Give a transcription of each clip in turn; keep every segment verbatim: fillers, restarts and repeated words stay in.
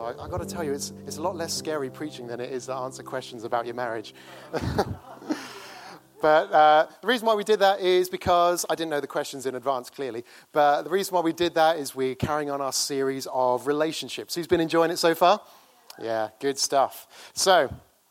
I, I got to tell you, it's it's a lot less scary preaching than it is to answer questions about your marriage. But uh, the reason why we did that is because I didn't know the questions in advance, clearly. But the reason why we did that is we're carrying on our series of relationships. Who's been enjoying it so far? Yeah, good stuff. So,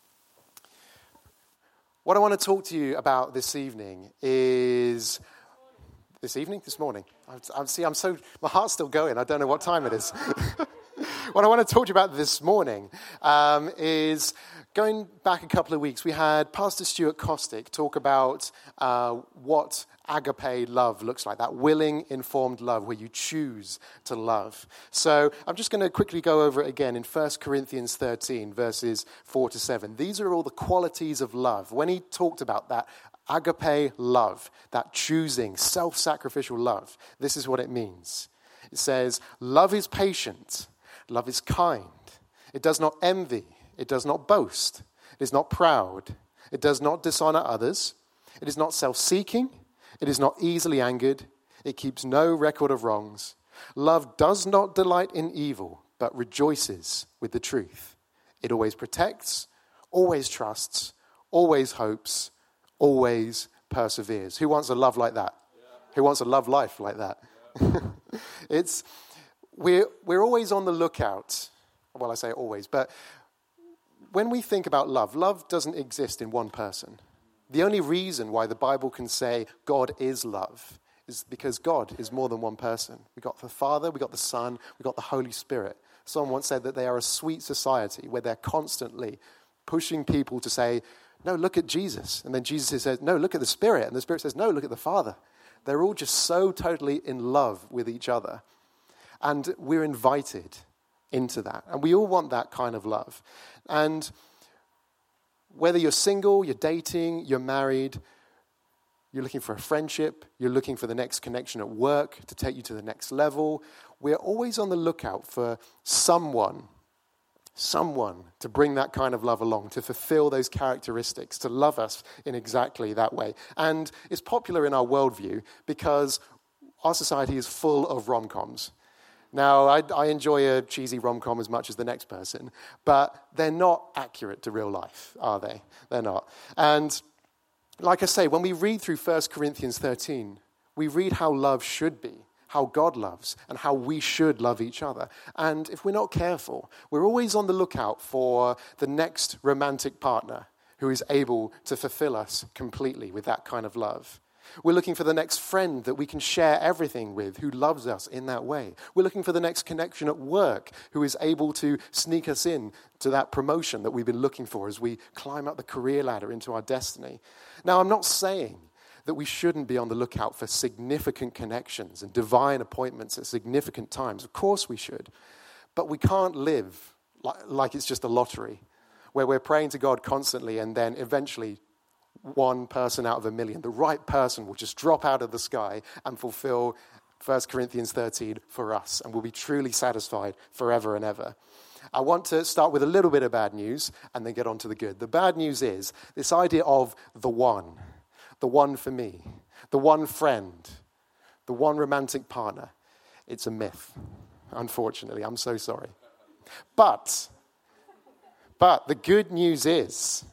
what I want to talk to you about this evening is... This evening? This morning? I'm, I'm, see, I'm so... My heart's still going. I don't know what time it is. What I want to talk to you about this morning um, is... Going back a couple of weeks, we had Pastor Stuart Costick talk about uh, what agape love looks like, that willing, informed love where you choose to love. So I'm just going to quickly go over it again in First Corinthians thirteen, verses four to seven. These are all the qualities of love. When he talked about that agape love, that choosing, self-sacrificial love, this is what it means. It says, love is patient, love is kind, it does not envy, it does not boast. It is not proud. It does not dishonor others. It is not self-seeking. It is not easily angered. It keeps no record of wrongs. Love does not delight in evil, but rejoices with the truth. It always protects, always trusts, always hopes, always perseveres. Who wants a love like that? Yeah. Who wants a love life like that? Yeah. it's we're we're always on the lookout. Well, I say always, but when we think about love, love doesn't exist in one person. The only reason why the Bible can say God is love is because God is more than one person. We got the Father, we got the Son, we got the Holy Spirit. Someone once said that they are a sweet society where they're constantly pushing people to say, no, look at Jesus. And then Jesus says, no, look at the Spirit. And the Spirit says, no, look at the Father. They're all just so totally in love with each other. And we're invited into that. And we all want that kind of love. And whether you're single, you're dating, you're married, you're looking for a friendship, you're looking for the next connection at work to take you to the next level, we're always on the lookout for someone, someone to bring that kind of love along, to fulfill those characteristics, to love us in exactly that way. And it's popular in our worldview because our society is full of rom-coms. Now, I, I enjoy a cheesy rom-com as much as the next person, but they're not accurate to real life, are they? They're not. And like I say, when we read through First Corinthians thirteen, we read how love should be, how God loves, and how we should love each other. And if we're not careful, we're always on the lookout for the next romantic partner who is able to fulfill us completely with that kind of love. We're looking for the next friend that we can share everything with, who loves us in that way. We're looking for the next connection at work, who is able to sneak us in to that promotion that we've been looking for as we climb up the career ladder into our destiny. Now, I'm not saying that we shouldn't be on the lookout for significant connections and divine appointments at significant times. Of course we should. But we can't live like, like it's just a lottery, where we're praying to God constantly and then eventually one person out of a million, the right person will just drop out of the sky and fulfill First Corinthians thirteen for us, and we'll be truly satisfied forever and ever. I want to start with a little bit of bad news and then get on to the good. The bad news is this idea of the one, the one for me, the one friend, the one romantic partner. It's a myth, unfortunately. I'm so sorry. But, but the good news is,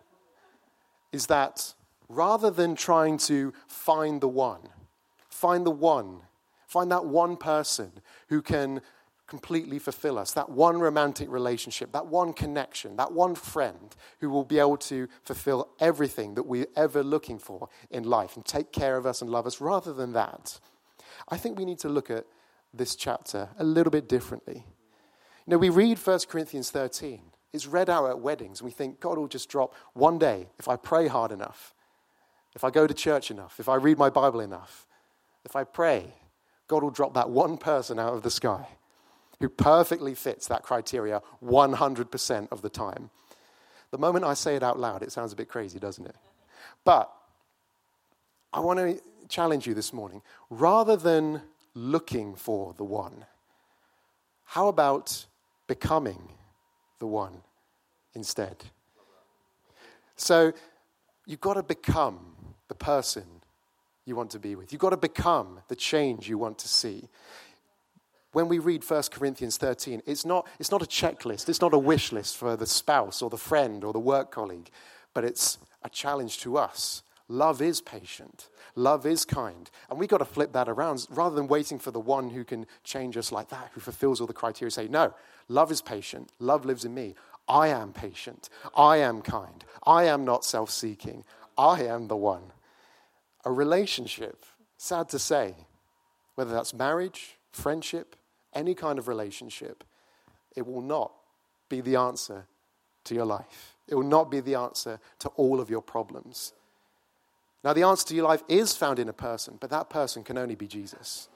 is that rather than trying to find the one, find the one, find that one person who can completely fulfill us, that one romantic relationship, that one connection, that one friend who will be able to fulfill everything that we're ever looking for in life and take care of us and love us, rather than that, I think we need to look at this chapter a little bit differently. You know, we read First Corinthians thirteen. It's read out at weddings, and we think God will just drop one day if I pray hard enough, if I go to church enough, if I read my Bible enough, if I pray, God will drop that one person out of the sky who perfectly fits that criteria one hundred percent of the time. The moment I say it out loud, it sounds a bit crazy, doesn't it? But I want to challenge you this morning. Rather than looking for the one, how about becoming the one instead? So you've got to become the person you want to be with. You've got to become the change you want to see. when we read First Corinthians thirteen, it's not, it's not a checklist. It's not a wish list for the spouse or the friend or the work colleague, but it's a challenge to us. Love is patient. Love is kind. And we've got to flip that around. Rather than waiting for the one who can change us like that, who fulfills all the criteria, say, no, love is patient. Love lives in me. I am patient. I am kind. I am not self-seeking. I am the one. A relationship, sad to say, whether that's marriage, friendship, any kind of relationship, it will not be the answer to your life. It will not be the answer to all of your problems. Now, the answer to your life is found in a person, but that person can only be Jesus.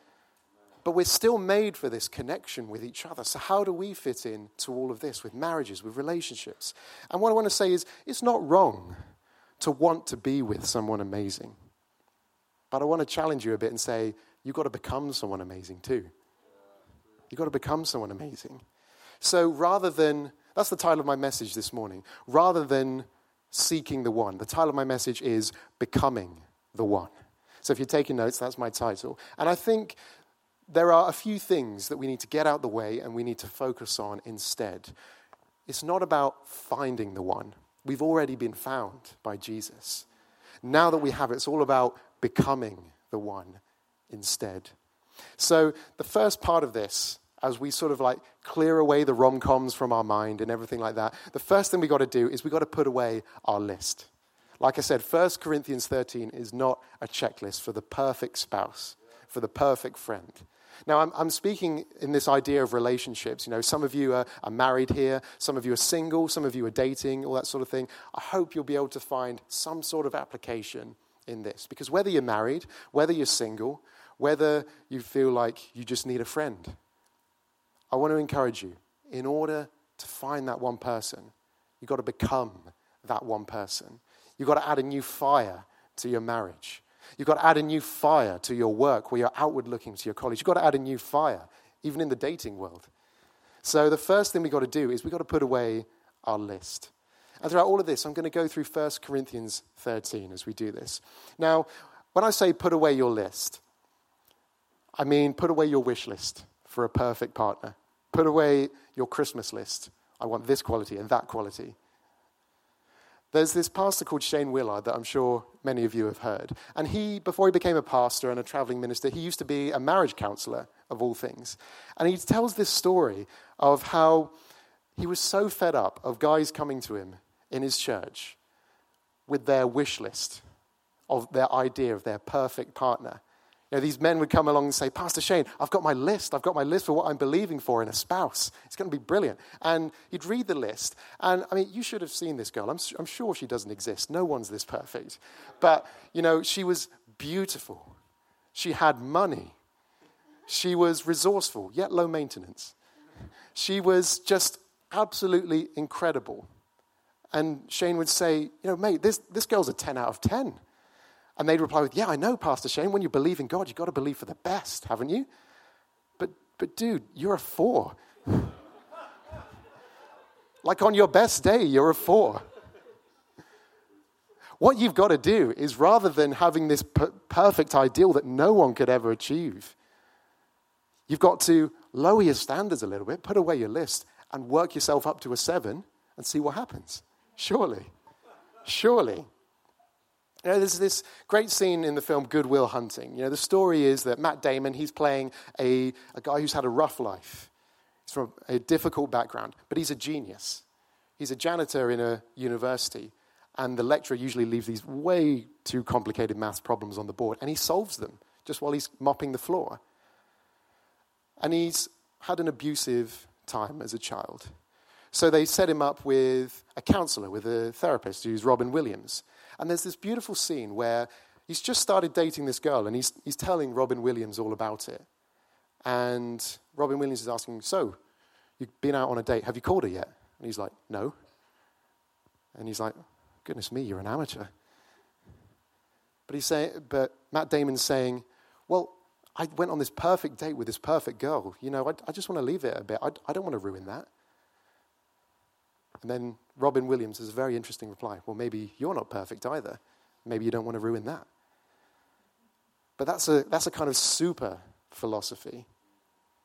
But we're still made for this connection with each other. So how do we fit in to all of this with marriages, with relationships? And what I want to say is, it's not wrong to want to be with someone amazing. But I want to challenge you a bit and say, you've got to become someone amazing too. You've got to become someone amazing. So rather than, that's the title of my message this morning, rather than seeking the one, the title of my message is Becoming the One. So if you're taking notes, that's my title. And I think there are a few things that we need to get out the way and we need to focus on instead. It's not about finding the one. We've already been found by Jesus. Now that we have it, it's all about becoming the one instead. So the first part of this, as we sort of like clear away the rom-coms from our mind and everything like that, the first thing we got to do is we got to put away our list. Like I said, First Corinthians thirteen is not a checklist for the perfect spouse, for the perfect friend. Now, I'm, I'm speaking in this idea of relationships. You know, some of you are, are married here, some of you are single, some of you are dating, all that sort of thing. I hope you'll be able to find some sort of application in this. Because whether you're married, whether you're single, whether you feel like you just need a friend, I want to encourage you, in order to find that one person, you've got to become that one person. You've got to add a new fire to your marriage. You've got to add a new fire to your work where you're outward looking to your colleagues. You've got to add a new fire, even in the dating world. So the first thing we've got to do is we've got to put away our list. And throughout all of this, I'm going to go through First Corinthians thirteen as we do this. Now, when I say put away your list, I mean put away your wish list for a perfect partner. Put away your Christmas list. I want this quality and that quality. There's this pastor called Shane Willard that I'm sure many of you have heard. And he, before he became a pastor and a traveling minister, he used to be a marriage counselor, of all things. And he tells this story of how he was so fed up of guys coming to him in his church with their wish list of their idea of their perfect partner. You know, these men would come along and say, Pastor Shane, I've got my list. I've got my list for what I'm believing for in a spouse. It's going to be brilliant. And he'd read the list. And, I mean, you should have seen this girl. I'm, I'm sure she doesn't exist. No one's this perfect. But, you know, she was beautiful. She had money. She was resourceful, yet low maintenance. She was just absolutely incredible. And Shane would say, you know, mate, this, this girl's a ten out of ten. And they'd reply with, yeah, I know, Pastor Shane, when you believe in God, you've got to believe for the best, haven't you? But, but dude, you're a four. Like on your best day, you're a four. What you've got to do is, rather than having this per- perfect ideal that no one could ever achieve, you've got to lower your standards a little bit, put away your list, and work yourself up to a seven and see what happens. Surely. Surely. You know, there's this great scene in the film Good Will Hunting. You know, the story is that Matt Damon, he's playing a, a guy who's had a rough life. He's from a difficult background, but he's a genius. He's a janitor in a university, and the lecturer usually leaves these way too complicated maths problems on the board, and he solves them just while he's mopping the floor. And he's had an abusive time as a child. So they set him up with a counselor, with a therapist, who's Robin Williams. And there's this beautiful scene where he's just started dating this girl, and he's he's telling Robin Williams all about it. And Robin Williams is asking, so, you've been out on a date. Have you called her yet? And he's like, no. And he's like, goodness me, you're an amateur. But he's saying, but Matt Damon's saying, well, I went on this perfect date with this perfect girl. You know, I, I just want to leave it a bit. I, I don't want to ruin that. And then Robin Williams has a very interesting reply. Well, maybe you're not perfect either. Maybe you don't want to ruin that. But that's a that's a kind of super philosophy.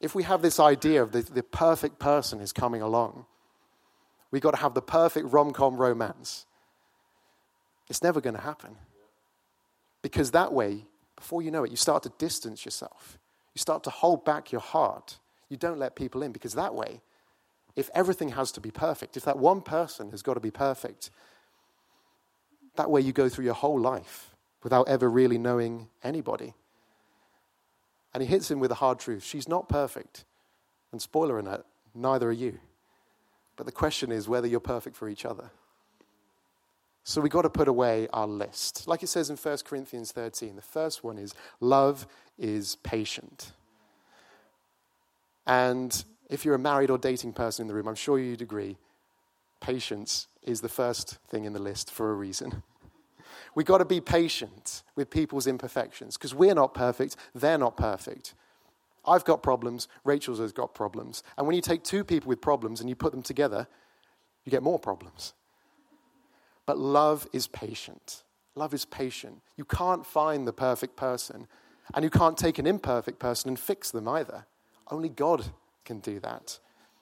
If we have this idea of the, the perfect person is coming along, we've got to have the perfect rom-com romance. It's never going to happen. Because that way, before you know it, you start to distance yourself. You start to hold back your heart. You don't let people in, because that way, if everything has to be perfect, if that one person has got to be perfect, that way you go through your whole life without ever really knowing anybody. And he hits him with a hard truth. She's not perfect. And spoiler alert, neither are you. But the question is whether you're perfect for each other. So we've got to put away our list. Like it says in First Corinthians thirteen, the first one is, love is patient. And if you're a married or dating person in the room, I'm sure you'd agree, patience is the first thing in the list for a reason. We've got to be patient with people's imperfections, because we're not perfect, they're not perfect. I've got problems, Rachel's has got problems. And when you take two people with problems and you put them together, you get more problems. But love is patient. Love is patient. You can't find the perfect person, and you can't take an imperfect person and fix them either. Only God can do that.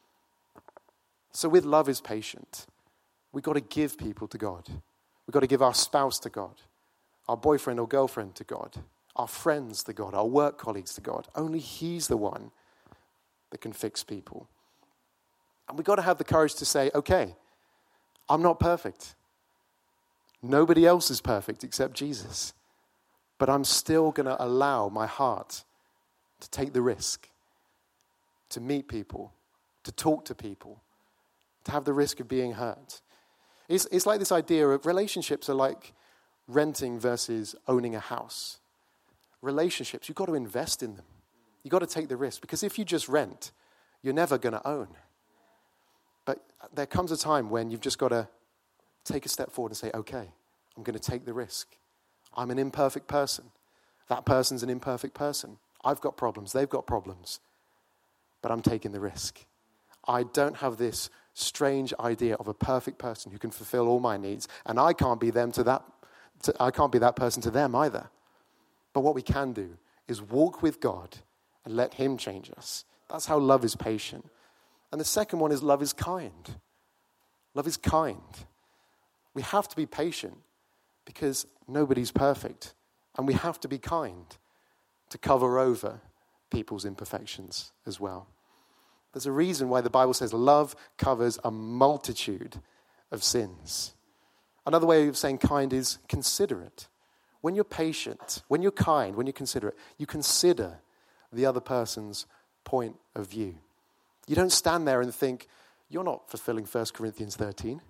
So with love is patient, we've got to give people to God. We've got to give our spouse to God, our boyfriend or girlfriend to God, our friends to God, our work colleagues to God. Only He's the one that can fix people. And we've got to have the courage to say, okay, I'm not perfect. Nobody else is perfect except Jesus. But I'm still going to allow my heart to take the risk, to meet people, to talk to people, to have the risk of being hurt. It's, it's like this idea of relationships are like renting versus owning a house. Relationships, you've got to invest in them. You've got to take the risk, because if you just rent, you're never going to own. But there comes a time when you've just got to take a step forward and say, okay, I'm going to take the risk. I'm an imperfect person. That person's an imperfect person. I've got problems. They've got problems. But I'm taking the risk. I don't have this strange idea of a perfect person who can fulfill all my needs, and I can't be them to that. To, I can't be that person to them either. But what we can do is walk with God and let Him change us. That's how love is patient. And the second one is love is kind. Love is kind. We have to be patient because nobody's perfect, and we have to be kind to cover over people's imperfections as well. There's a reason why the Bible says love covers a multitude of sins. Another way of saying kind is considerate. When you're patient, when you're kind, when you're considerate, you consider the other person's point of view. You don't stand there and think, you're not fulfilling First Corinthians thirteen.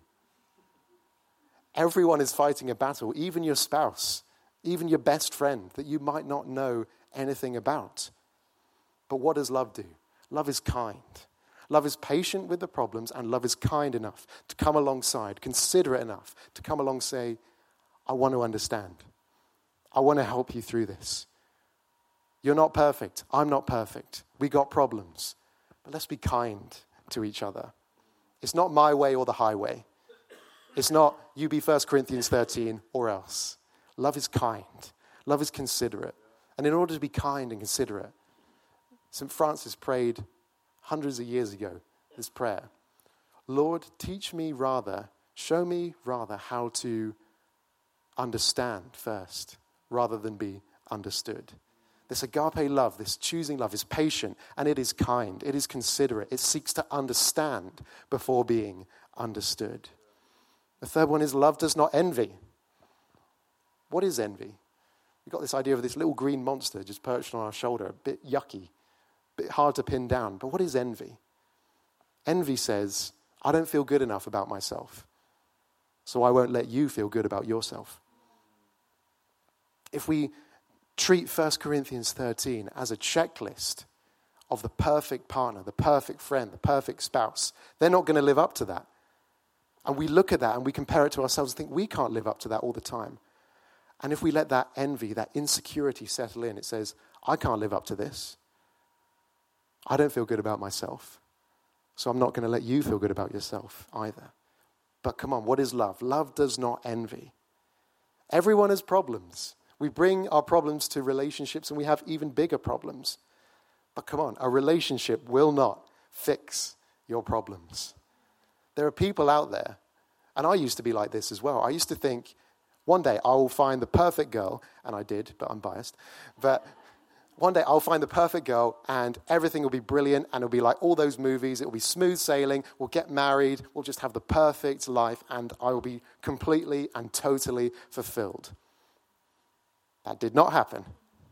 Everyone is fighting a battle, even your spouse, even your best friend that you might not know anything about. But what does love do? Love is kind. Love is patient with the problems, and love is kind enough to come alongside, considerate enough to come along and say, I want to understand. I want to help you through this. You're not perfect. I'm not perfect. We got problems. But let's be kind to each other. It's not my way or the highway. It's not you be First Corinthians thirteen or else. Love is kind. Love is considerate. And in order to be kind and considerate, Saint Francis prayed hundreds of years ago this prayer. Lord, teach me rather, show me rather how to understand first rather than be understood. This agape love, this choosing love is patient, and it is kind. It is considerate. It seeks to understand before being understood. The third one is love does not envy. What is envy? We've got this idea of this little green monster just perched on our shoulder, a bit yucky, a bit hard to pin down. But what is envy? Envy says, I don't feel good enough about myself, so I won't let you feel good about yourself. If we treat First Corinthians thirteen as a checklist of the perfect partner, the perfect friend, the perfect spouse, they're not going to live up to that. And we look at that and we compare it to ourselves and think we can't live up to that all the time. And if we let that envy, that insecurity settle in, it says, I can't live up to this. I don't feel good about myself. So I'm not going to let you feel good about yourself either. But come on, what is love? Love does not envy. Everyone has problems. We bring our problems to relationships, and we have even bigger problems. But come on, a relationship will not fix your problems. There are people out there, and I used to be like this as well. I used to think, one day I will find the perfect girl, and I did, but I'm biased. But one day I'll find the perfect girl, and everything will be brilliant, and it'll be like all those movies. It will be smooth sailing. We'll get married. We'll just have the perfect life, and I will be completely and totally fulfilled. That did not happen.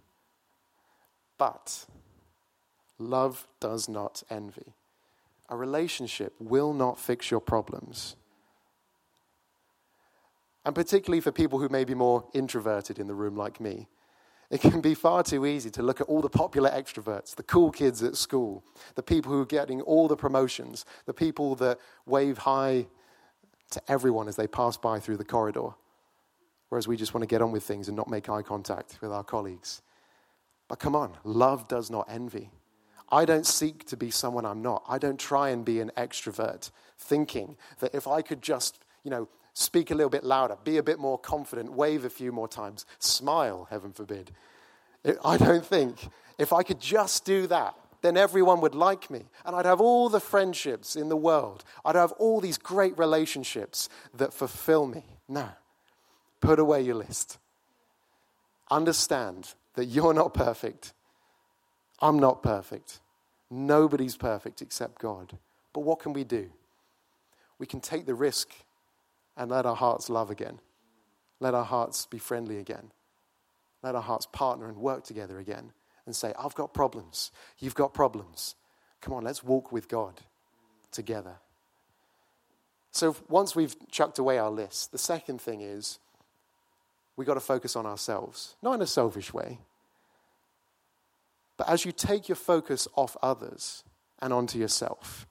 But love does not envy. A relationship will not fix your problems. And particularly for people who may be more introverted in the room like me, it can be far too easy to look at all the popular extroverts, the cool kids at school, the people who are getting all the promotions, the people that wave hi to everyone as they pass by through the corridor, whereas we just want to get on with things and not make eye contact with our colleagues. But come on, love does not envy. I don't seek to be someone I'm not. I don't try and be an extrovert, thinking that if I could just, you know, speak a little bit louder, be a bit more confident, wave a few more times, smile, heaven forbid. I don't think if I could just do that, then everyone would like me. And I'd have all the friendships in the world. I'd have all these great relationships that fulfill me. No. Put away your list. Understand that you're not perfect. I'm not perfect. Nobody's perfect except God. But what can we do? We can take the risk and let our hearts love again. Let our hearts be friendly again. Let our hearts partner and work together again and say, I've got problems. You've got problems. Come on, let's walk with God together. So once we've chucked away our list, the second thing is we've got to focus on ourselves. Not in a selfish way. But as you take your focus off others and onto yourself,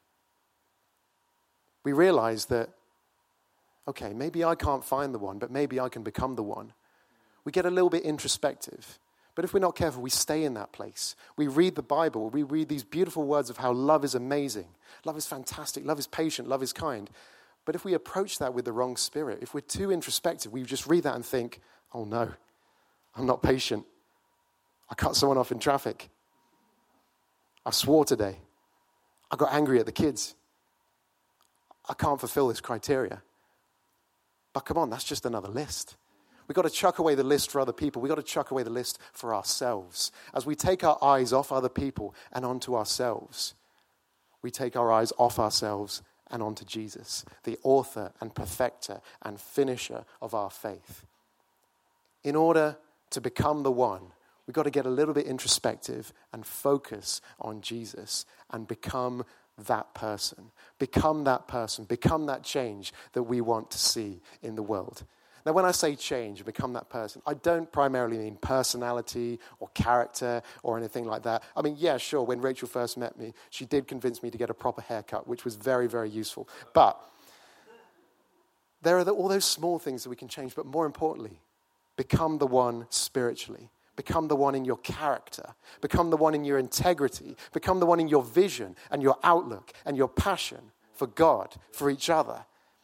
we realize that, okay, maybe I can't find the one, but maybe I can become the one. We get a little bit introspective. But if we're not careful, we stay in that place. We read the Bible. We read these beautiful words of how love is amazing. Love is fantastic. Love is patient. Love is kind. But if we approach that with the wrong spirit, if we're too introspective, we just read that and think, oh no, I'm not patient. I cut someone off in traffic. I swore today. I got angry at the kids. I can't fulfill this criteria. But come on, that's just another list. We've got to chuck away the list for other people. We've got to chuck away the list for ourselves. As we take our eyes off other people and onto ourselves, we take our eyes off ourselves and onto Jesus, the author and perfecter and finisher of our faith. In order to become the one, we've got to get a little bit introspective and focus on Jesus and become that person. Become that person. Become that change that we want to see in the world. Now, when I say change, become that person, I don't primarily mean personality or character or anything like that. I mean, yeah, sure, when Rachel first met me, she did convince me to get a proper haircut, which was very, very useful. But there are the, all those small things that we can change, but more importantly, become the one spiritually. Become the one in your character. Become the one in your integrity. Become the one in your vision and your outlook and your passion for God, for each other.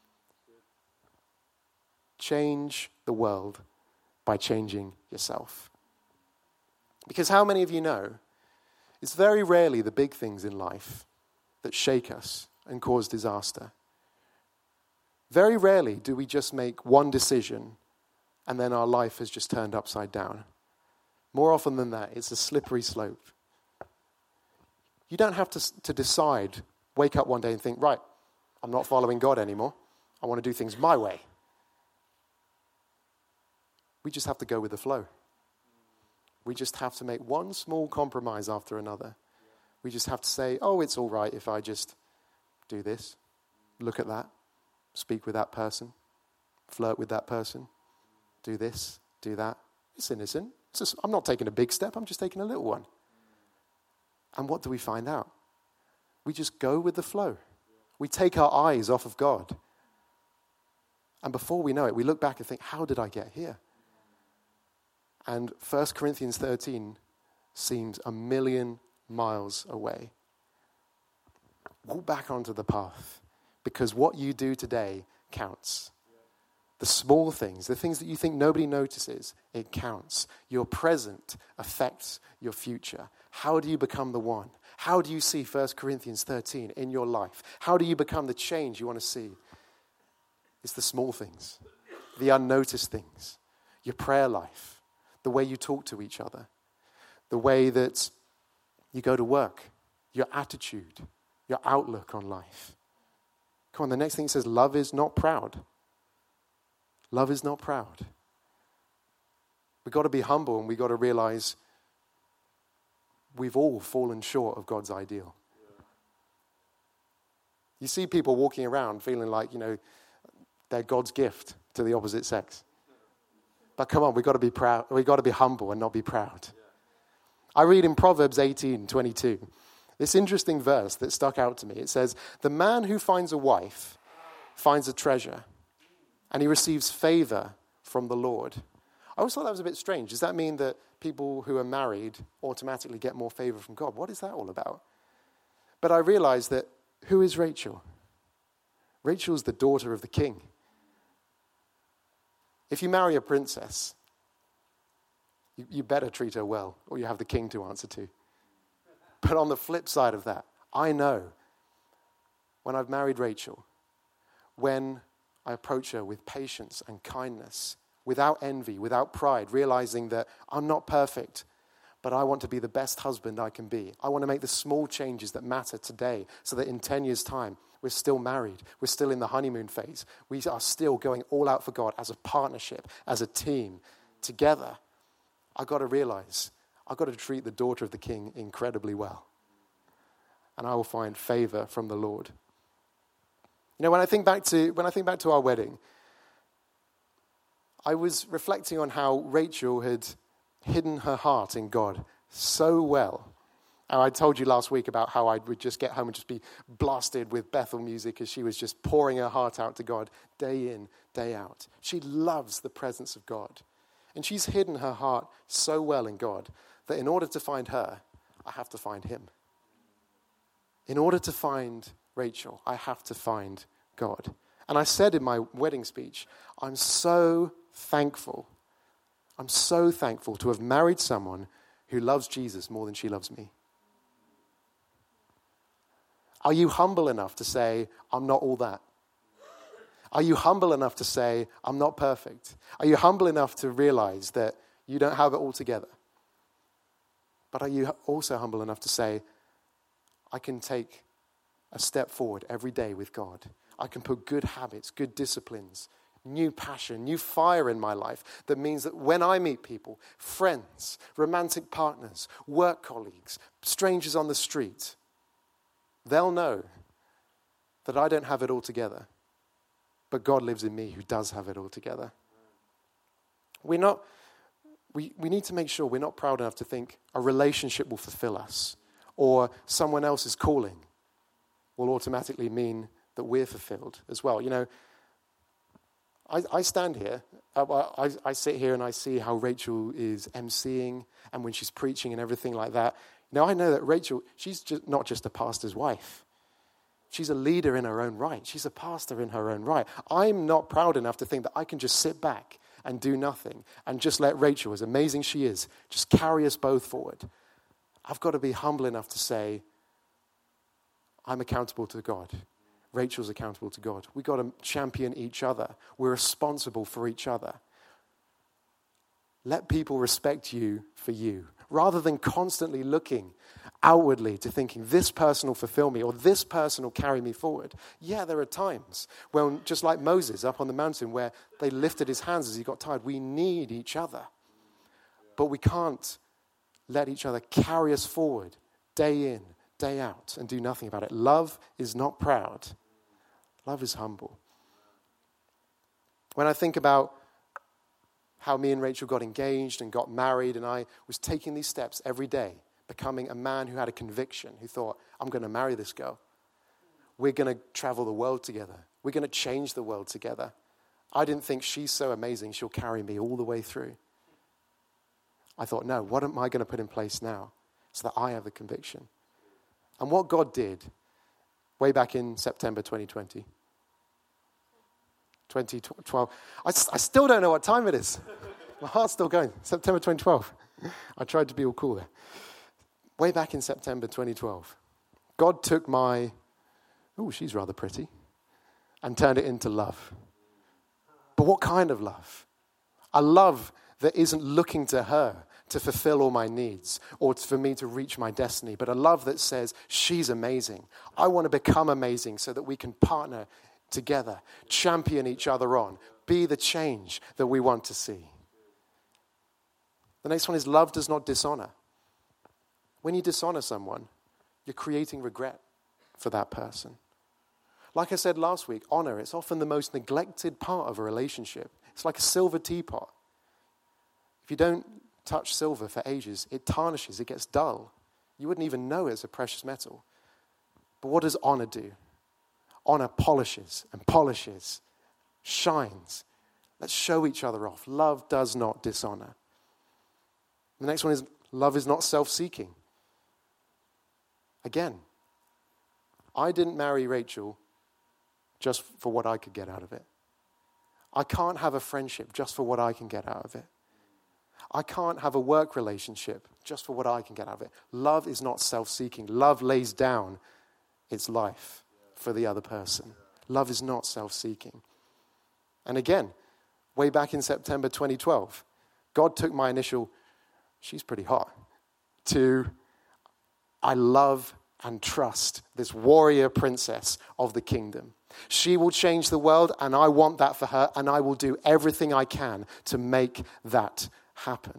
Change the world by changing yourself. Because how many of you know it's very rarely the big things in life that shake us and cause disaster. Very rarely do we just make one decision and then our life has just turned upside down. More often than that, it's a slippery slope. You don't have to, to decide, wake up one day and think, right, I'm not following God anymore. I want to do things my way. We just have to go with the flow. We just have to make one small compromise after another. We just have to say, oh, it's all right if I just do this, look at that, speak with that person, flirt with that person, do this, do that. It's innocent. It's just, I'm not taking a big step, I'm just taking a little one. And what do we find out? We just go with the flow. We take our eyes off of God. And before we know it, we look back and think, how did I get here? And First Corinthians thirteen seems a million miles away. Walk back onto the path, because what you do today counts. The small things, the things that you think nobody notices, it counts. Your present affects your future. How do you become the one? How do you see First Corinthians thirteen in your life? How do you become the change you want to see? It's the small things, the unnoticed things, your prayer life, the way you talk to each other, the way that you go to work, your attitude, your outlook on life. Come on, the next thing it says, love is not proud. Love is not proud. We've got to be humble, and we've got to realize we've all fallen short of God's ideal. You see people walking around feeling like, you know, they're God's gift to the opposite sex. But come on, we've got to be proud. We've got to be humble and not be proud. I read in Proverbs eighteen twenty-two, this interesting verse that stuck out to me. It says, the man who finds a wife finds a treasure, and he receives favor from the Lord. I always thought that was a bit strange. Does that mean that people who are married automatically get more favor from God? What is that all about? But I realized that, who is Rachel? Rachel's the daughter of the king. If you marry a princess, you, you better treat her well, or you have the king to answer to. But on the flip side of that, I know when I've married Rachel, when I approach her with patience and kindness, without envy, without pride, realizing that I'm not perfect, but I want to be the best husband I can be. I want to make the small changes that matter today so that in ten years' time, we're still married. We're still in the honeymoon phase. We are still going all out for God as a partnership, as a team, together. I've got to realize I've got to treat the daughter of the king incredibly well. And I will find favor from the Lord. You know, when I think back to when I think back to our wedding, I was reflecting on how Rachel had hidden her heart in God so well. And I told you last week about how I would just get home and just be blasted with Bethel music as she was just pouring her heart out to God day in, day out. She loves the presence of God. And she's hidden her heart so well in God that in order to find her, I have to find him. In order to find Rachel, I have to find God. And I said in my wedding speech, I'm so thankful. I'm so thankful to have married someone who loves Jesus more than she loves me. Are you humble enough to say, I'm not all that? Are you humble enough to say, I'm not perfect? Are you humble enough to realize that you don't have it all together? But are you also humble enough to say, I can take a step forward every day with God. I can put good habits, good disciplines, new passion, new fire in my life that means that when I meet people, friends, romantic partners, work colleagues, strangers on the street, they'll know that I don't have it all together, but God lives in me who does have it all together. We're not, we, we need to make sure we're not proud enough to think a relationship will fulfill us or someone else's calling will automatically mean that we're fulfilled as well. You know, I, I stand here, I, I, I sit here and I see how Rachel is emceeing and when she's preaching and everything like that. Now I know that Rachel, she's just not just a pastor's wife. She's a leader in her own right. She's a pastor in her own right. I'm not proud enough to think that I can just sit back and do nothing and just let Rachel, as amazing she is, just carry us both forward. I've got to be humble enough to say, I'm accountable to God. Rachel's accountable to God. We've got to champion each other. We're responsible for each other. Let people respect you for you, rather than constantly looking outwardly to thinking this person will fulfill me or this person will carry me forward. Yeah, there are times when, just like Moses up on the mountain where they lifted his hands as he got tired, we need each other. But we can't let each other carry us forward day in, day out and do nothing about it. Love is not proud. Love is humble. When I think about how me and Rachel got engaged and got married, and I was taking these steps every day, becoming a man who had a conviction, who thought, I'm going to marry this girl. We're going to travel the world together. We're going to change the world together. I didn't think she's so amazing, she'll carry me all the way through. I thought, no, what am I going to put in place now so that I have the conviction? And what God did way back in September twenty twenty, twenty twelve, I, I still don't know what time it is. My heart's still going. September twenty twelve. I tried to be all cool there. way back in September twenty twelve, God took my, oh, she's rather pretty, and turned it into love. But what kind of love? A love that isn't looking to her to fulfill all my needs or for me to reach my destiny, but a love that says, she's amazing. I want to become amazing so that we can partner together, champion each other on, be the change that we want to see. The next one is love does not dishonor. When you dishonor someone, you're creating regret for that person. Like I said last week, honor, it's often the most neglected part of a relationship. It's like a silver teapot. If you don't touch silver for ages, it tarnishes, it gets dull. You wouldn't even know it's a precious metal. But what does honor do? Honor polishes and polishes, shines. Let's show each other off. Love does not dishonor. The next one is love is not self-seeking. Again, I didn't marry Rachel just for what I could get out of it. I can't have a friendship just for what I can get out of it. I can't have a work relationship just for what I can get out of it. Love is not self-seeking. Love lays down its life for the other person. Love is not self-seeking. And again, way back in September twenty twelve, God took my initial, she's pretty hot, to I love and trust this warrior princess of the kingdom. She will change the world, and I want that for her, and I will do everything I can to make that happen.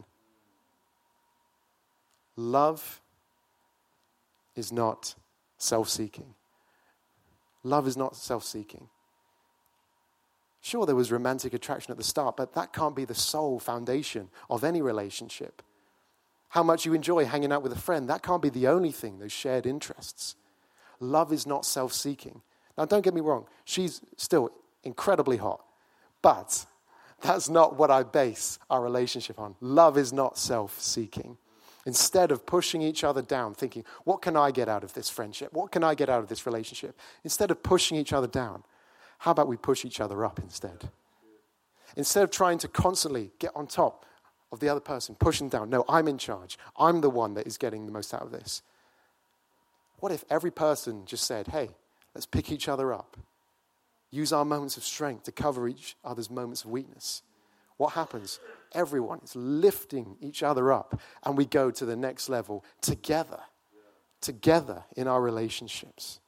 Love is not self-seeking. Love is not self-seeking. Sure, there was romantic attraction at the start, but that can't be the sole foundation of any relationship. How much you enjoy hanging out with a friend, that can't be the only thing, those shared interests. Love is not self-seeking. Now, don't get me wrong. She's still incredibly hot. But that's not what I base our relationship on. Love is not self-seeking. Instead of pushing each other down, thinking, what can I get out of this friendship? What can I get out of this relationship? Instead of pushing each other down, how about we push each other up instead? Instead of trying to constantly get on top of the other person, pushing down, no, I'm in charge. I'm the one that is getting the most out of this. What if every person just said, hey, let's pick each other up. Use our moments of strength to cover each other's moments of weakness. What happens? Everyone is lifting each other up, and we go to the next level together, together in our relationships.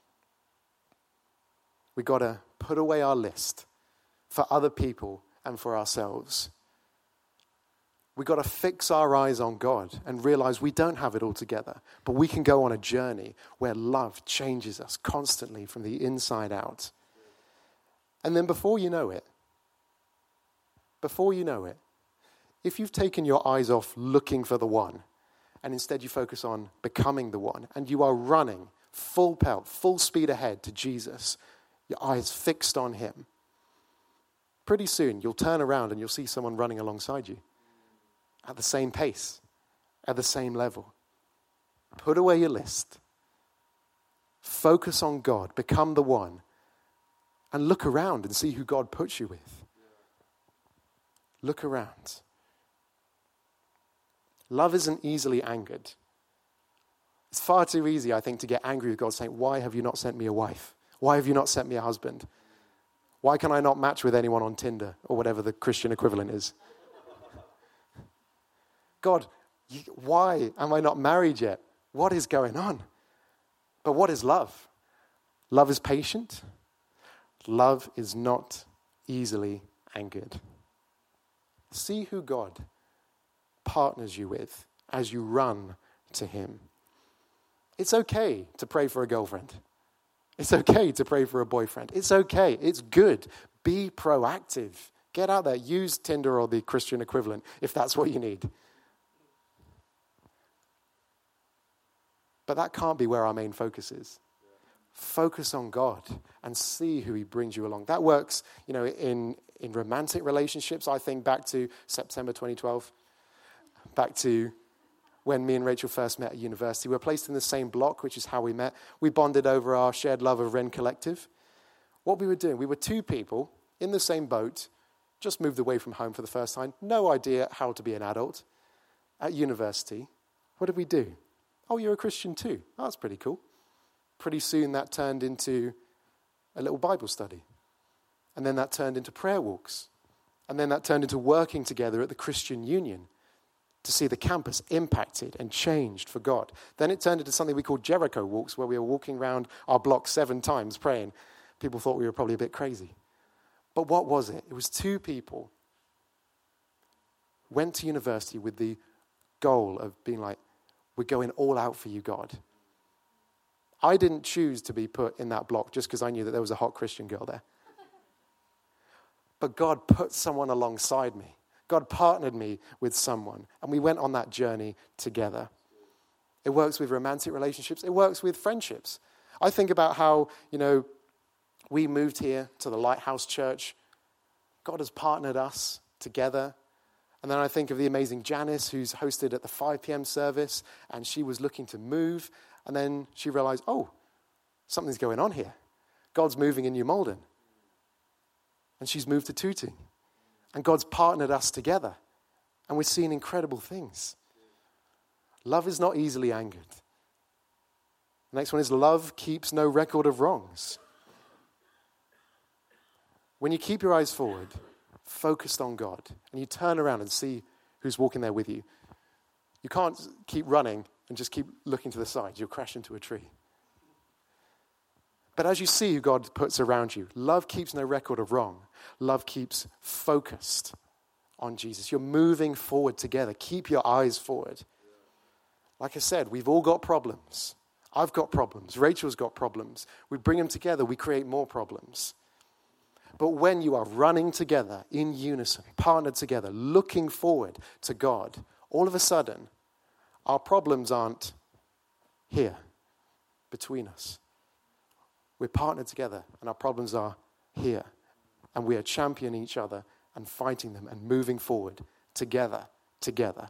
We got to put away our list for other people and for ourselves. We got to fix our eyes on God and realize we don't have it all together, but we can go on a journey where love changes us constantly from the inside out. And then before you know it, before you know it, if you've taken your eyes off looking for the one, and instead you focus on becoming the one, and you are running full pelt, full speed ahead to Jesus, your eyes fixed on him, pretty soon you'll turn around and you'll see someone running alongside you at the same pace, at the same level. Put away your list. Focus on God. Become the one. And look around and see who God puts you with. Look around. Love isn't easily angered. It's far too easy, I think, to get angry with God saying, why have you not sent me a wife? Why have you not sent me a husband? Why can I not match with anyone on Tinder or whatever the Christian equivalent is? God, why am I not married yet? What is going on? But what is love? Love is patient. Love is not easily angered. See who God partners you with as you run to him. It's okay to pray for a girlfriend. It's okay to pray for a boyfriend. It's okay. It's good. Be proactive. Get out there. Use Tinder or the Christian equivalent if that's what you need. But that can't be where our main focus is. Focus on God and see who he brings you along. That works, you know, in, in romantic relationships. I think back to September twenty twelve, back to when me and Rachel first met at university. We were placed in the same block, which is how we met. We bonded over our shared love of Ren Collective. What we were doing, we were two people in the same boat, just moved away from home for the first time, no idea how to be an adult at university. What did we do? Oh, you're a Christian too. Oh, that's pretty cool. Pretty soon that turned into a little Bible study. And then that turned into prayer walks. And then that turned into working together at the Christian Union to see the campus impacted and changed for God. Then it turned into something we called Jericho walks, where we were walking around our block seven times praying. People thought we were probably a bit crazy. But what was it? It was two people who went to university with the goal of being like, we're going all out for you, God. I didn't choose to be put in that block just because I knew that there was a hot Christian girl there. But God put someone alongside me. God partnered me with someone, and we went on that journey together. It works with romantic relationships. It works with friendships. I think about how, you know, we moved here to the Lighthouse Church. God has partnered us together. And then I think of the amazing Janice, who's hosted at the five p.m. service, and she was looking to move, and then she realized, oh, something's going on here. God's moving in New Malden. And she's moved to Tooting. And God's partnered us together. And we're seeing incredible things. Love is not easily angered. The next one is love keeps no record of wrongs. When you keep your eyes forward, focused on God, and you turn around and see who's walking there with you, you can't keep running and just keep looking to the side. You'll crash into a tree. But as you see who God puts around you, love keeps no record of wrong. Love keeps focused on Jesus. You're moving forward together. Keep your eyes forward. Like I said, we've all got problems. I've got problems. Rachel's got problems. We bring them together, we create more problems. But when you are running together in unison, partnered together, looking forward to God, all of a sudden, our problems aren't here between us. We're partnered together, and our problems are here. And we are championing each other and fighting them and moving forward together, together.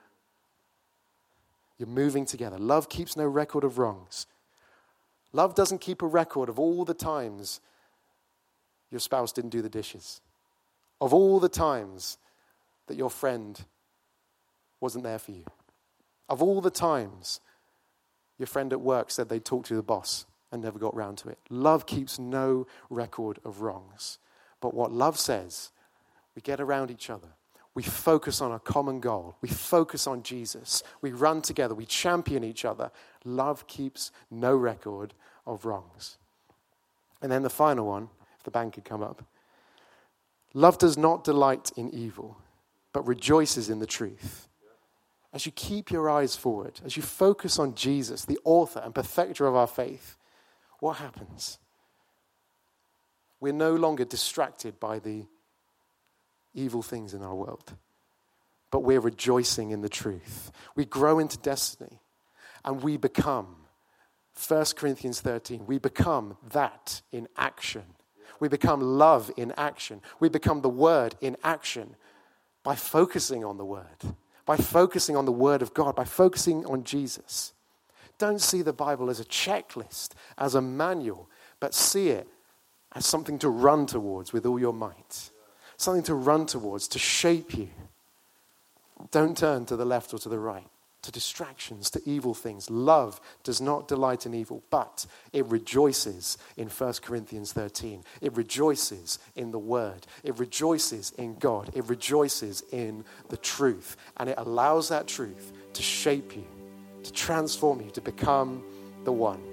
You're moving together. Love keeps no record of wrongs. Love doesn't keep a record of all the times your spouse didn't do the dishes, of all the times that your friend wasn't there for you, of all the times your friend at work said they'd talk to the boss and never got round to it. Love keeps no record of wrongs. But what love says, we get around each other. We focus on a common goal. We focus on Jesus. We run together. We champion each other. Love keeps no record of wrongs. And then the final one, if the band could come up. Love does not delight in evil, but rejoices in the truth. As you keep your eyes forward, as you focus on Jesus, the author and perfecter of our faith, what happens? We're no longer distracted by the evil things in our world, but we're rejoicing in the truth. We grow into destiny, and we become, First Corinthians thirteen, we become that in action. We become love in action. We become the word in action by focusing on the word, by focusing on the word of God, by focusing on Jesus. Don't see the Bible as a checklist, as a manual, but see it as something to run towards with all your might. Something to run towards, to shape you. Don't turn to the left or to the right, to distractions, to evil things. Love does not delight in evil, but it rejoices in First Corinthians thirteen. It rejoices in the word. It rejoices in God. It rejoices in the truth. And it allows that truth to shape you, to transform you, to become the one.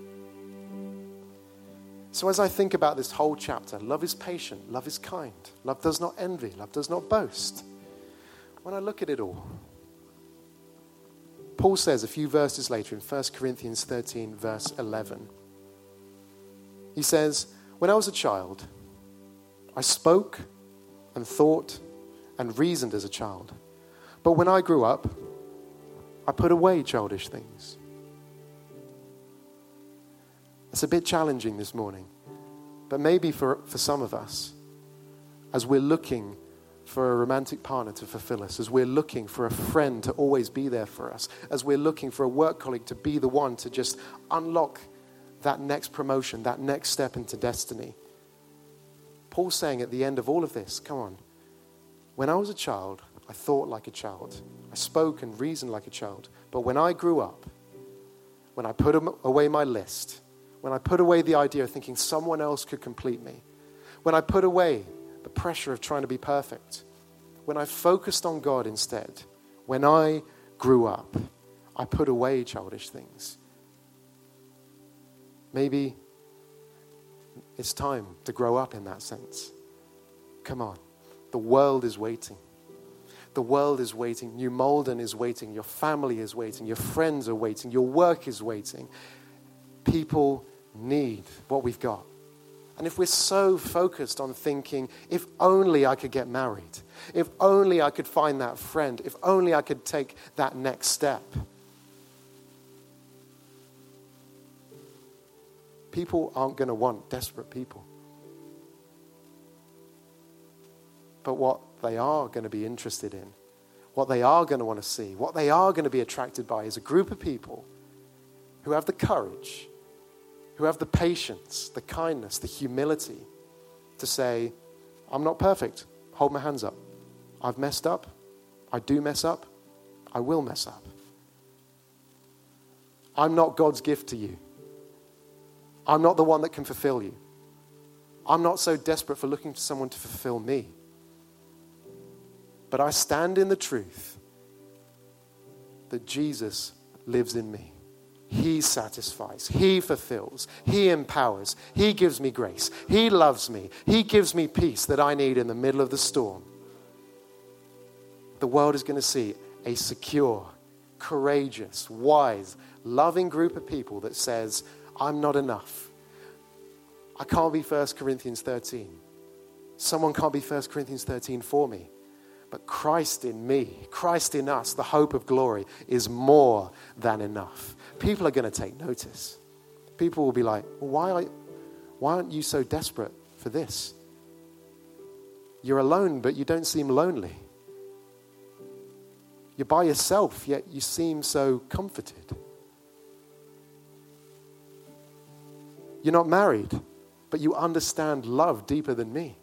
So as I think about this whole chapter, love is patient, love is kind, love does not envy, love does not boast. When I look at it all, Paul says a few verses later in First Corinthians thirteen, verse eleven, he says, when I was a child, I spoke and thought and reasoned as a child. But when I grew up, I put away childish things. It's a bit challenging this morning, but maybe for, for some of us, as we're looking for a romantic partner to fulfill us, as we're looking for a friend to always be there for us, as we're looking for a work colleague to be the one to just unlock that next promotion, that next step into destiny. Paul's saying at the end of all of this, come on, when I was a child, I thought like a child. I spoke and reasoned like a child. But when I grew up, when I put away my list, when I put away the idea of thinking someone else could complete me, when I put away the pressure of trying to be perfect, when I focused on God instead, when I grew up, I put away childish things. Maybe it's time to grow up in that sense. Come on. The world is waiting. The world is waiting. New Malden is waiting. Your family is waiting. Your friends are waiting. Your work is waiting. People need what we've got. And if we're so focused on thinking, if only I could get married, if only I could find that friend, if only I could take that next step, people aren't going to want desperate people. But what they are going to be interested in, what they are going to want to see, what they are going to be attracted by is a group of people who have the courage, who have the patience, the kindness, the humility to say, I'm not perfect. Hold my hands up. I've messed up. I do mess up. I will mess up. I'm not God's gift to you. I'm not the one that can fulfill you. I'm not so desperate for looking for someone to fulfill me. But I stand in the truth that Jesus lives in me. He satisfies. He fulfills. He empowers. He gives me grace. He loves me. He gives me peace that I need in the middle of the storm. The world is going to see a secure, courageous, wise, loving group of people that says, I'm not enough. I can't be First Corinthians thirteen. Someone can't be First Corinthians thirteen for me. But Christ in me, Christ in us, the hope of glory, is more than enough. People are going to take notice. People will be like, well, why, are, why aren't you so desperate for this? You're alone, but you don't seem lonely. You're by yourself, yet you seem so comforted. You're not married, but you understand love deeper than me.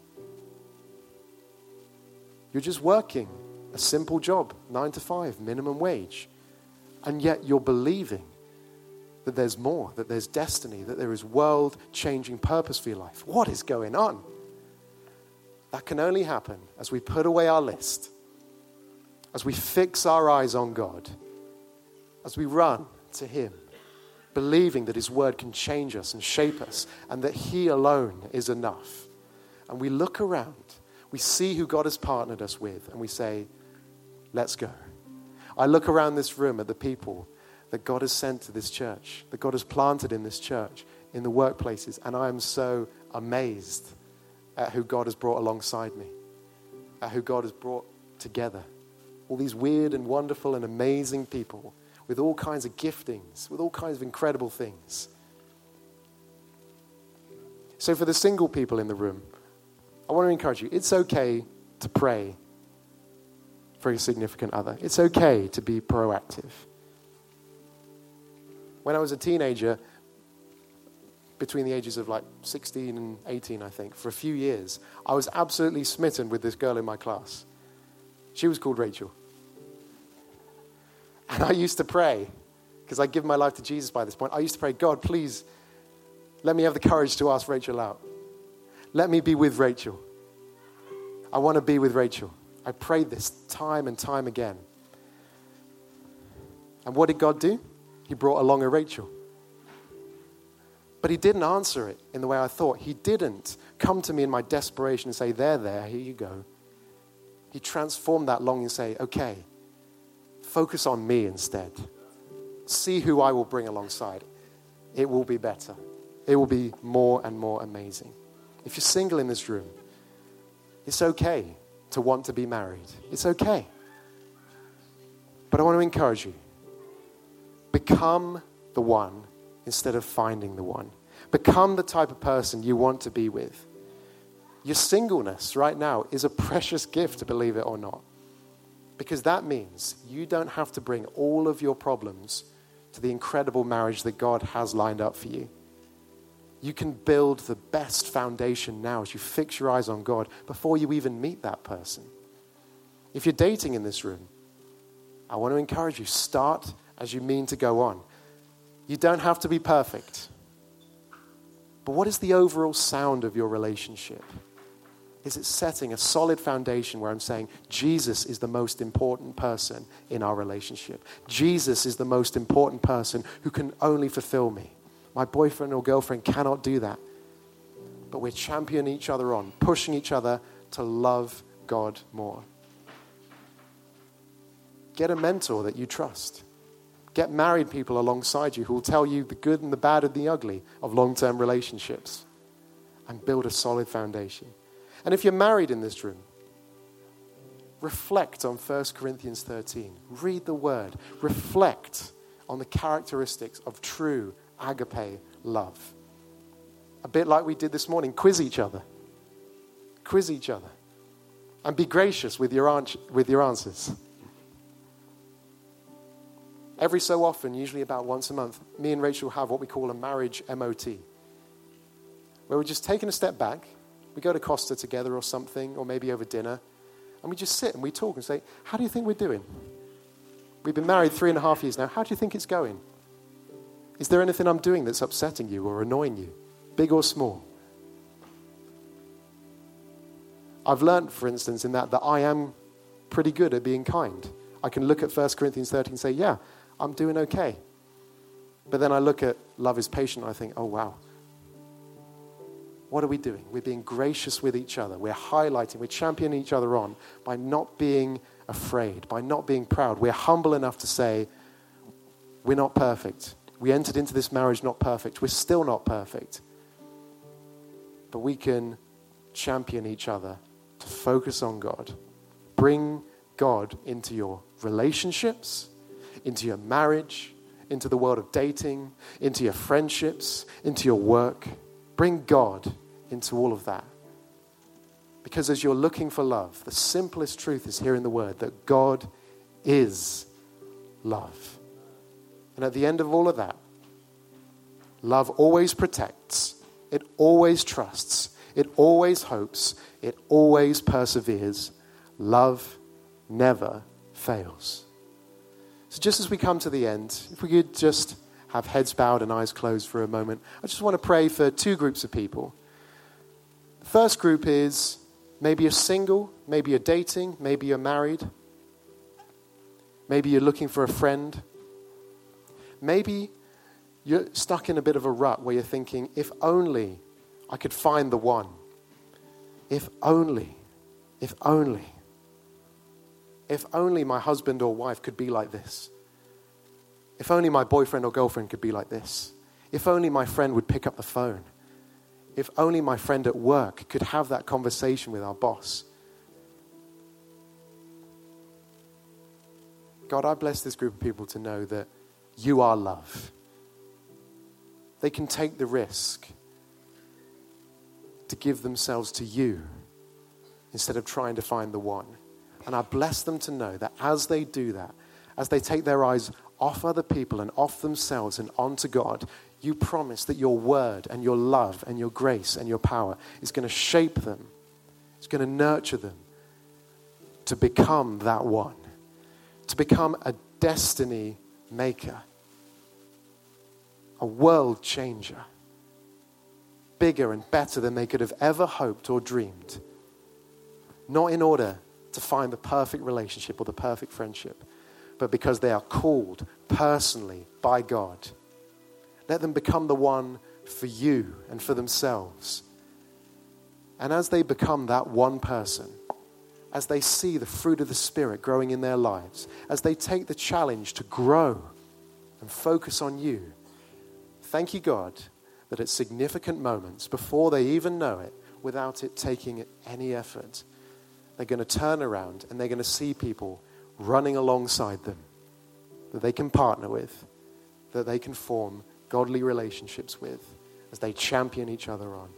You're just working a simple job, nine to five, minimum wage. And yet you're believing that there's more, that there's destiny, that there is world-changing purpose for your life. What is going on? That can only happen as we put away our list, as we fix our eyes on God, as we run to Him, believing that His word can change us and shape us, and that He alone is enough. And we look around, we see who God has partnered us with, and we say, let's go. I look around this room at the people that God has sent to this church, that God has planted in this church, in the workplaces, and I am so amazed at who God has brought alongside me, at who God has brought together. All these weird and wonderful and amazing people with all kinds of giftings, with all kinds of incredible things. So for the single people in the room, I want to encourage you, it's okay to pray for a significant other. It's okay to be proactive. When I was a teenager, between the ages of like sixteen and eighteen, I think, for a few years, I was absolutely smitten with this girl in my class. She was called Rachel. And I used to pray, because I'd given my life to Jesus by this point. I used to pray, God, please, let me have the courage to ask Rachel out. Let me be with Rachel. I want to be with Rachel. I prayed this time and time again. And what did God do? He brought along a Rachel. But He didn't answer it in the way I thought. He didn't come to me in my desperation and say, there, there, here you go. He transformed that longing and say, okay, focus on me instead. See who I will bring alongside. It will be better. It will be more and more amazing. If you're single in this room, it's okay to want to be married. It's okay. But I want to encourage you. Become the one instead of finding the one. Become the type of person you want to be with. Your singleness right now is a precious gift, believe it or not. Because that means you don't have to bring all of your problems to the incredible marriage that God has lined up for you. You can build the best foundation now as you fix your eyes on God before you even meet that person. If you're dating in this room, I want to encourage you, start as you mean to go on. You don't have to be perfect. But what is the overall sound of your relationship? Is it setting a solid foundation where I'm saying Jesus is the most important person in our relationship? Jesus is the most important person who can only fulfill me. My boyfriend or girlfriend cannot do that. But we're championing each other on, pushing each other to love God more. Get a mentor that you trust. Get married people alongside you who will tell you the good and the bad and the ugly of long-term relationships. And build a solid foundation. And if you're married in this room, reflect on First Corinthians thirteen. Read the word. Reflect on the characteristics of true agape love. A bit like we did this morning. Quiz each other. Quiz each other. And be gracious with your, an- with your answers. Every so often, usually about once a month, me and Rachel have what we call a marriage M O T. Where we're just taking a step back. We go to Costa together or something, or maybe over dinner. And we just sit and we talk and say, how do you think we're doing? We've been married three and a half years now. How do you think it's going? Is there anything I'm doing that's upsetting you or annoying you? Big or small? I've learned, for instance, in that, that I am pretty good at being kind. I can look at First Corinthians thirteen and say, yeah, I'm doing okay. But then I look at love is patient and I think, oh, wow. What are we doing? We're being gracious with each other. We're highlighting, we're championing each other on by not being afraid, by not being proud. We're humble enough to say, we're not perfect. We entered into this marriage not perfect. We're still not perfect. But we can champion each other to focus on God. Bring God into your relationships, into your marriage, into the world of dating, into your friendships, into your work. Bring God into all of that. Because as you're looking for love, the simplest truth is here in the word that God is love. And at the end of all of that, love always protects, it always trusts, it always hopes, it always perseveres. Love never fails. So just as we come to the end, if we could just have heads bowed and eyes closed for a moment, I just want to pray for two groups of people. The first group is maybe you're single, maybe you're dating, maybe you're married, maybe you're looking for a friend. Maybe you're stuck in a bit of a rut where you're thinking, if only I could find the one. If only, if only, if only my husband or wife could be like this. If only my boyfriend or girlfriend could be like this. If only my friend would pick up the phone. If only my friend at work could have that conversation with our boss. God, I bless this group of people to know that you are love. They can take the risk to give themselves to you instead of trying to find the one. And I bless them to know that as they do that, as they take their eyes off other people and off themselves and onto God, you promise that your word and your love and your grace and your power is going to shape them. It's going to nurture them to become that one, to become a destiny maker, a world changer, bigger and better than they could have ever hoped or dreamed. Not in order to find the perfect relationship or the perfect friendship, but because they are called personally by God. Let them become the one for you and for themselves. And as they become that one person, as they see the fruit of the Spirit growing in their lives, as they take the challenge to grow and focus on you, thank you, God, that at significant moments, before they even know it, without it taking any effort, they're going to turn around and they're going to see people running alongside them that they can partner with, that they can form godly relationships with as they champion each other on.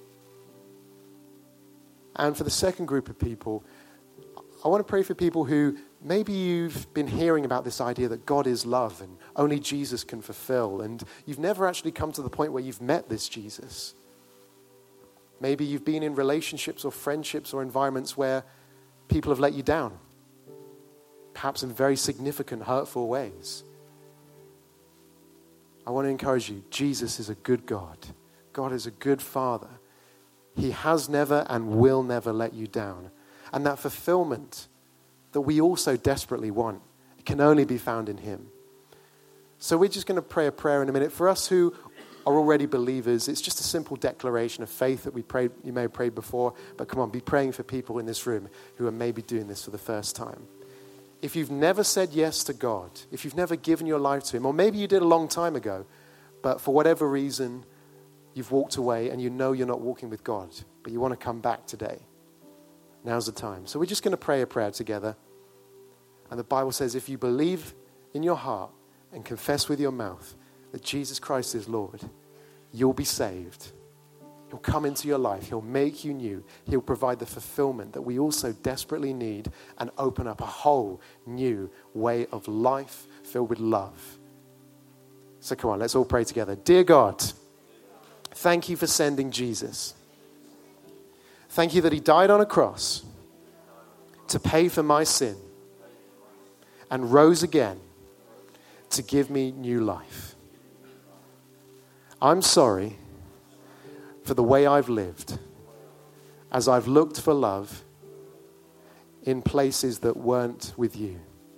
And for the second group of people, I want to pray for people who maybe you've been hearing about this idea that God is love and only Jesus can fulfill, and you've never actually come to the point where you've met this Jesus. Maybe you've been in relationships or friendships or environments where people have let you down, perhaps in very significant, hurtful ways. I want to encourage you, Jesus is a good God. God is a good Father. He has never and will never let you down. And that fulfillment that we also desperately want, it can only be found in him. So we're just going to pray a prayer in a minute. For us who are already believers, it's just a simple declaration of faith that we prayed, you may have prayed before, but come on, be praying for people in this room who are maybe doing this for the first time. If you've never said yes to God, if you've never given your life to him, or maybe you did a long time ago, but for whatever reason, you've walked away and you know you're not walking with God, but you want to come back today. Now's the time. So we're just going to pray a prayer together. And the Bible says if you believe in your heart and confess with your mouth that Jesus Christ is Lord, you'll be saved. He'll come into your life. He'll make you new. He'll provide the fulfillment that we also desperately need and open up a whole new way of life filled with love. So come on, let's all pray together. Dear God, thank you for sending Jesus. Thank you that he died on a cross to pay for my sin and rose again to give me new life. I'm sorry for the way I've lived as I've looked for love in places that weren't with you.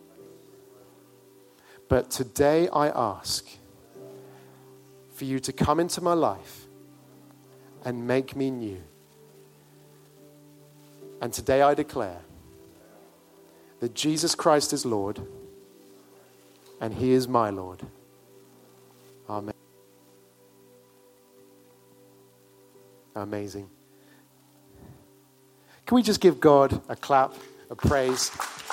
But today I ask for you to come into my life and make me new. And today I declare that Jesus Christ is Lord and he is my Lord. Amen. Amazing. Can we just give God a clap, a praise?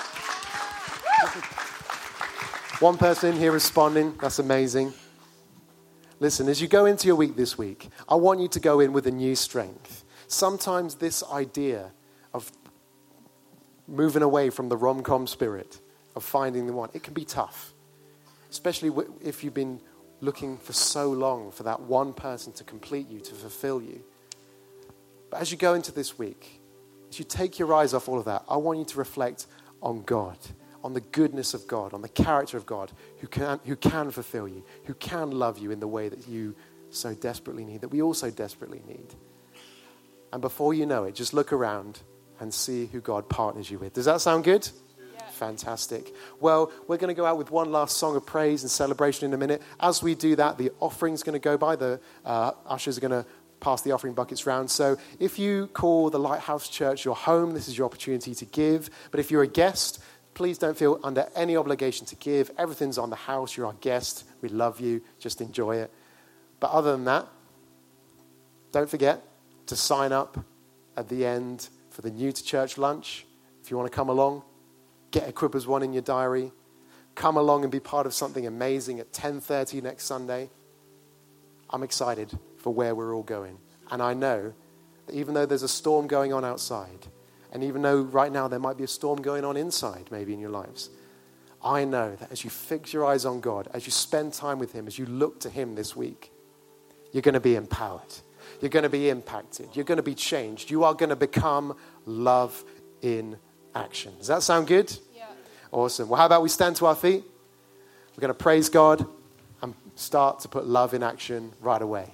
One person in here responding. That's amazing. Listen, as you go into your week this week, I want you to go in with a new strength. Sometimes this idea of moving away from the rom-com spirit, of finding the one, it can be tough. Especially if you've been looking for so long for that one person to complete you, to fulfill you. But as you go into this week, as you take your eyes off all of that, I want you to reflect on God, on the goodness of God, on the character of God, who can, who can fulfill you, who can love you in the way that you so desperately need, that we also desperately need. And before you know it, just look around and see who God partners you with. Does that sound good? Yeah. Fantastic. Well, we're going to go out with one last song of praise and celebration in a minute. As we do that, the offering's going to go by. The uh, ushers are going to pass the offering buckets round. So if you call the Lighthouse Church your home, this is your opportunity to give. But if you're a guest, please don't feel under any obligation to give. Everything's on the house. You're our guest. We love you. Just enjoy it. But other than that, don't forget to sign up at the end for the New to Church lunch. If you want to come along, get Equippers One in your diary. Come along and be part of something amazing at ten thirty next Sunday. I'm excited for where we're all going. And I know that even though there's a storm going on outside, and even though right now there might be a storm going on inside, maybe in your lives, I know that as you fix your eyes on God, as you spend time with him, as you look to him this week, you're going to be empowered. You're going to be impacted. You're going to be changed. You are going to become love in action. Does that sound good? Yeah. Awesome. Well, how about we stand to our feet? We're going to praise God and start to put love in action right away.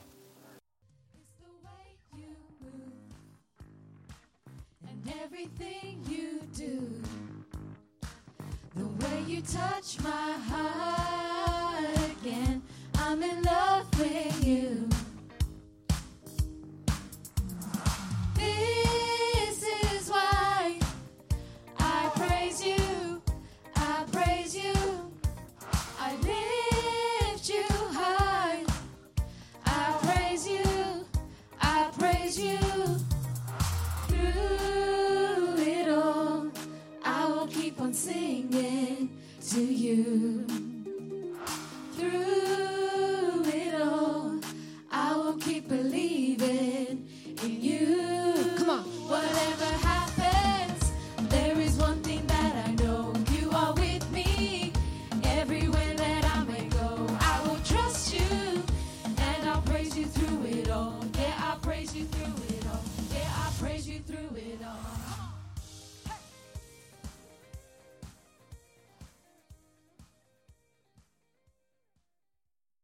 Everything you do, the way you touch my heart again, I'm in love with you. This is why I praise you, I praise you, I lift you high, I praise you, I praise you.